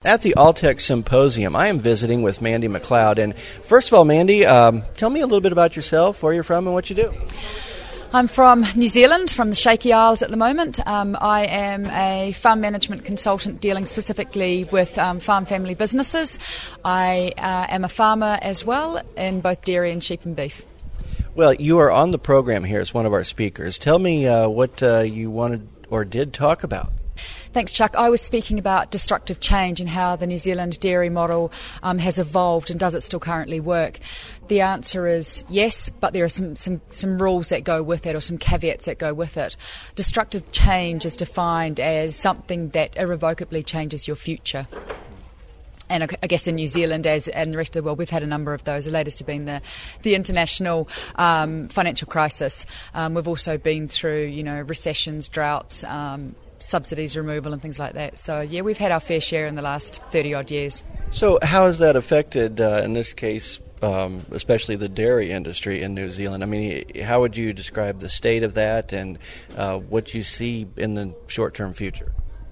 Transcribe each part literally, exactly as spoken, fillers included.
at the Alltech Symposium. I am visiting with Mandy McLeod. And first of all, Mandy, um, tell me a little bit about yourself, where you're from, and what you do. I'm from New Zealand, from the Shaky Isles at the moment. Um, I am a farm management consultant dealing specifically with um, farm family businesses. I uh, am a farmer as well in both dairy and sheep and beef. Well, you are on the program here as one of our speakers. Tell me uh, what uh, you wanted or did talk about. Thanks, Chuck. I was speaking about destructive change and how the New Zealand dairy model um, has evolved, and does it still currently work? The answer is yes, but there are some, some, some rules that go with it, or some caveats that go with it. Destructive change is defined as something that irrevocably changes your future. And I guess in New Zealand, as and the rest of the world, we've had a number of those. The latest have been the, the international um, financial crisis. Um, we've also been through, you know, recessions, droughts, um, subsidies removal and things like that. So, yeah, we've had our fair share in the last thirty-odd years. So how has that affected, uh, in this case, um, especially the dairy industry in New Zealand? I mean, how would you describe the state of that and uh, what you see in the short-term future?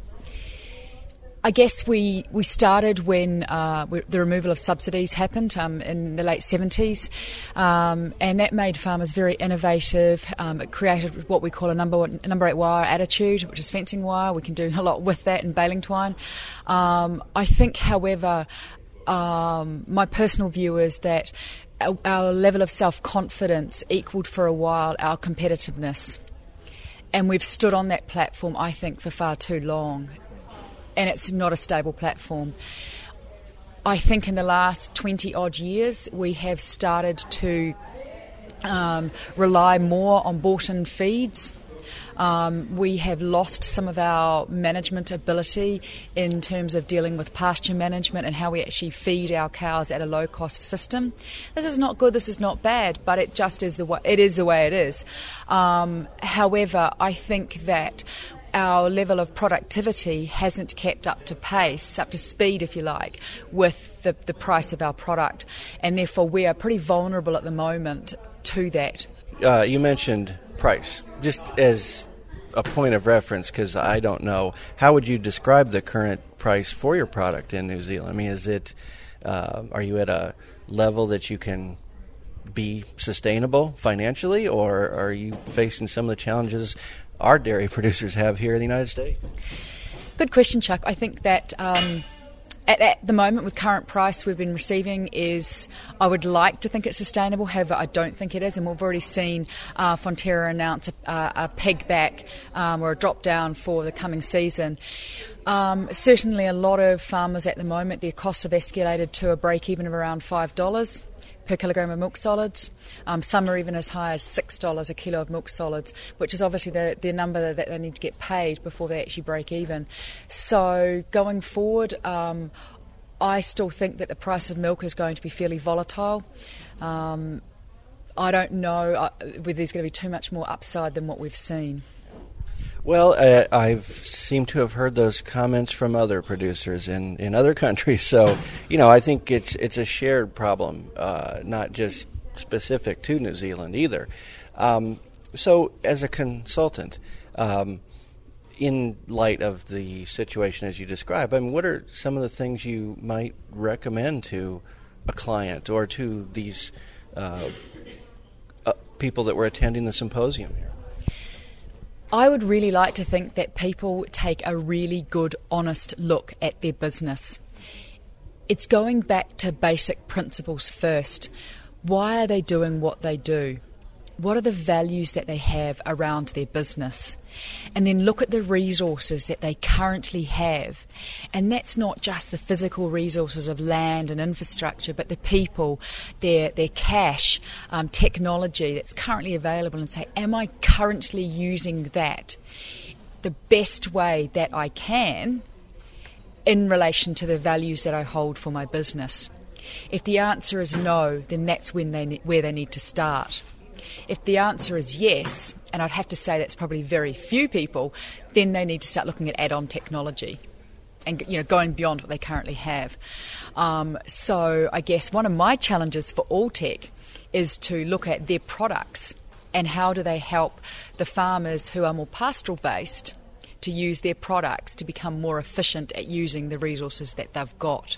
I guess we, we started when uh, we, the removal of subsidies happened um, in the late seventies, um, and that made farmers very innovative. Um, it created what we call a number one, number eight wire attitude, which is fencing wire. We can do a lot with that in baling twine. Um, I think, however, um, my personal view is that our, our level of self-confidence equalled for a while our competitiveness, and we've stood on that platform, I think, for far too long. And it's not a stable platform. I think in the last twenty-odd years, we have started to um, rely more on bought-in feeds. Um, we have lost some of our management ability in terms of dealing with pasture management and how we actually feed our cows at a low-cost system. This is not good, this is not bad, but it just is the way it is. The way it is. Um, however, I think that our level of productivity hasn't kept up to pace, up to speed, if you like, with the, the price of our product. And therefore, we are pretty vulnerable at the moment to that. Uh, you mentioned price. Just as a point of reference, because I don't know, how would you describe the current price for your product in New Zealand? I mean, is it, uh, are you at a level that you can be sustainable financially, or are you facing some of the challenges our dairy producers have here in the United States? Good question, Chuck. I think that um, at, at the moment, with current price we've been receiving, is I would like to think it's sustainable. However, I don't think it is, and we've already seen uh, Fonterra announce a, a peg back um, or a drop down for the coming season. Um, certainly, a lot of farmers at the moment, their costs have escalated to a break even of around five dollars per kilogram of milk solids. Um, some are even as high as six dollars a kilo of milk solids, which is obviously the, the number that they need to get paid before they actually break even. So going forward, um, I still think that the price of milk is going to be fairly volatile. Um, I don't know whether there's going to be too much more upside than what we've seen. Well, uh, I've seemed to have heard those comments from other producers in, in other countries. So, you know, I think it's it's a shared problem, uh, not just specific to New Zealand either. Um, so, as a consultant, um, in light of the situation as you describe, I mean, what are some of the things you might recommend to a client or to these uh, uh, people that were attending the symposium here? I would really like to think that people take a really good, honest look at their business. It's going back to basic principles first. Why are they doing what they do? What are the values that they have around their business? And then look at the resources that they currently have. And that's not just the physical resources of land and infrastructure, but the people, their their cash, um, technology that's currently available, and say, am I currently using that the best way that I can in relation to the values that I hold for my business? If the answer is no, then that's when they ne- where they need to start. If the answer is yes, and I'd have to say that's probably very few people, then they need to start looking at add-on technology and, you know, going beyond what they currently have. Um, so I guess one of my challenges for Alltech is to look at their products and how do they help the farmers who are more pastoral-based to use their products to become more efficient at using the resources that they've got.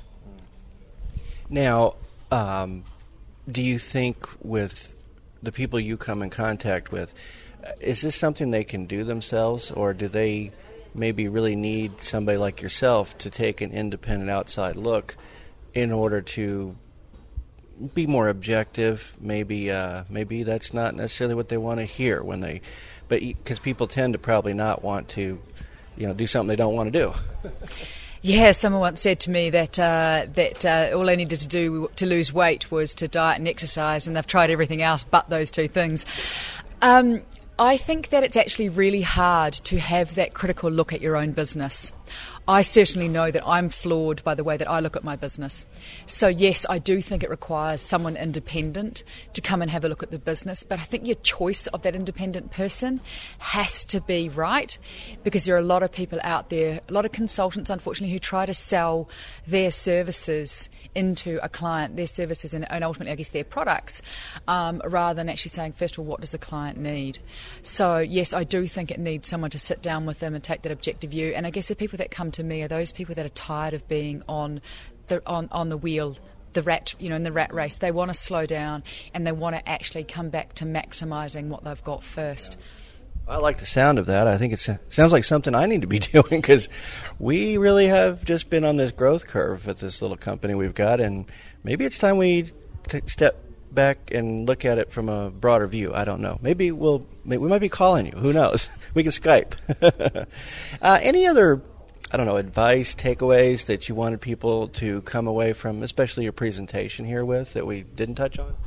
Now, um, do you think with the people you come in contact with, is this something they can do themselves, or do they maybe really need somebody like yourself to take an independent outside look in order to be more objective? Maybe uh, maybe that's not necessarily what they want to hear when they, but because people tend to probably not want to, you know, do something they don't want to do. Yeah, someone once said to me that uh, that uh, all they needed to do to lose weight was to diet and exercise, and they've tried everything else but those two things. Um, I think that it's actually really hard to have that critical look at your own business. I certainly know that I'm flawed by the way that I look at my business. So yes, I do think it requires someone independent to come and have a look at the business, but I think your choice of that independent person has to be right, because there are a lot of people out there, a lot of consultants unfortunately, who try to sell their services into a client, their services and, and ultimately I guess their products, um, rather than actually saying, first of all, what does the client need? So yes, I do think it needs someone to sit down with them and take that objective view, and I guess the people that come to me are those people that are tired of being on the on, on the wheel, the rat, you know, in the rat race. They want to slow down and they want to actually come back to maximising what they've got first. I like the sound of that. I think it sounds like something I need to be doing, because we really have just been on this growth curve with this little company we've got, and maybe it's time we t- step back and look at it from a broader view. I don't know. Maybe we'll maybe we might be calling you. Who knows? We can Skype. uh, any other, I don't know, advice, takeaways that you wanted people to come away from, especially your presentation here with, that we didn't touch on?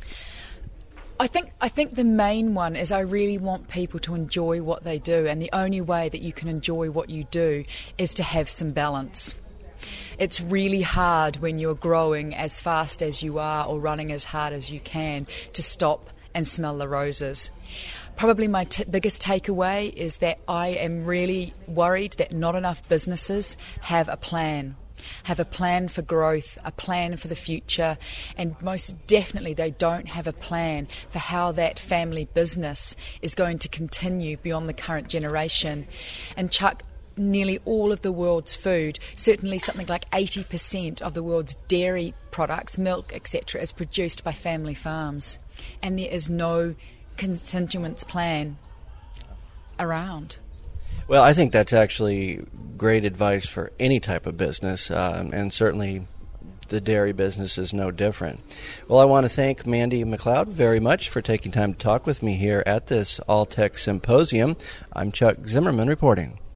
I think I think the main one is I really want people to enjoy what they do, and the only way that you can enjoy what you do is to have some balance. It's really hard when you're growing as fast as you are or running as hard as you can to stop and smell the roses. Probably my t- biggest takeaway is that I am really worried that not enough businesses have a plan. Have a plan for growth, a plan for the future, and most definitely they don't have a plan for how that family business is going to continue beyond the current generation. And Chuck, nearly all of the world's food, certainly something like eighty percent of the world's dairy products, milk, et cetera, is produced by family farms. And there is no continuance plan around. Well, I think that's actually great advice for any type of business, um, and certainly the dairy business is no different. Well, I want to thank Mandy McLeod very much for taking time to talk with me here at this Alltech Symposium. I'm Chuck Zimmerman reporting.